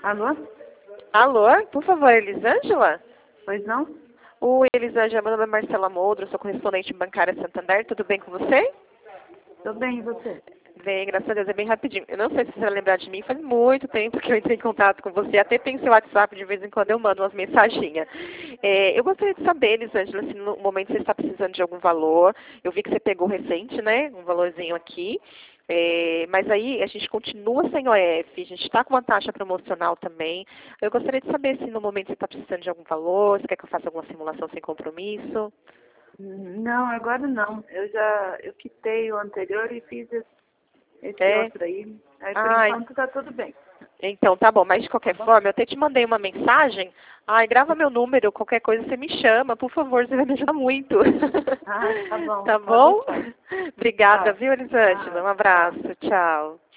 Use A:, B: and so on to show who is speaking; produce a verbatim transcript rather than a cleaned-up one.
A: Alô?
B: Alô, por favor, Elisângela?
A: Pois não?
B: Oi, Elisângela, meu nome é Marcela Moldro, sou correspondente bancária Santander, tudo bem com você?
A: Tô bem, e você?
B: Bem, graças a Deus, é bem rapidinho. Eu não sei se você vai lembrar de mim, faz muito tempo que eu entrei em contato com você, até tem seu WhatsApp, de vez em quando eu mando umas mensaginhas. É, eu gostaria de saber, Elisângela, se no momento você está precisando de algum valor, eu vi que você pegou recente, né, um valorzinho aqui, é, mas aí a gente continua sem O F, a gente está com uma taxa promocional também. Eu gostaria de saber se no momento você está precisando de algum valor, se quer que eu faça alguma simulação sem compromisso.
A: Não, agora não. Eu já eu quitei o anterior e fiz esse, esse
B: É?
A: outro aí. Aí por
B: Ai,
A: enquanto tá tudo bem.
B: então, tá bom, mas de qualquer
A: Tá bom?
B: forma, eu até te mandei uma mensagem. Ai, grava meu número, qualquer coisa você me chama, por favor, você vai me ajudar muito.
A: Ah, tá bom.
B: Tá
A: Pode
B: bom?
A: deixar.
B: Obrigada,
A: Tá.
B: viu, Elisângela?
A: Ah,
B: Um
A: tchau.
B: abraço, tchau.